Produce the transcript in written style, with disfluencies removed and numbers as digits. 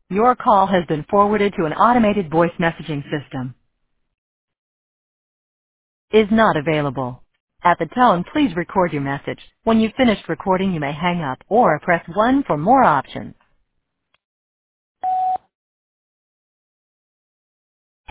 Your call has been forwarded to an automated voice messaging system. Is not available. At the tone, please record your message. When you've finished recording, you may hang up or press 1 for more options.